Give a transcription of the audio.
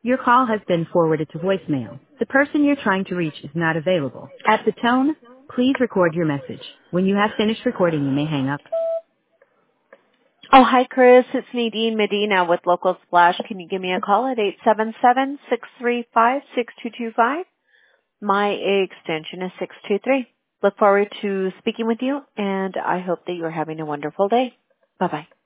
Your call has been forwarded to voicemail. The person you're trying to reach is not available. At the tone, please record your message. When you have finished recording, you may hang up. Oh, hi, Chris. It's Nadine Medina with Local Splash. Can you give me a call at 877-635-6225? My extension is 623. Look forward to speaking with you, and I hope that you're having a wonderful day. Bye-bye.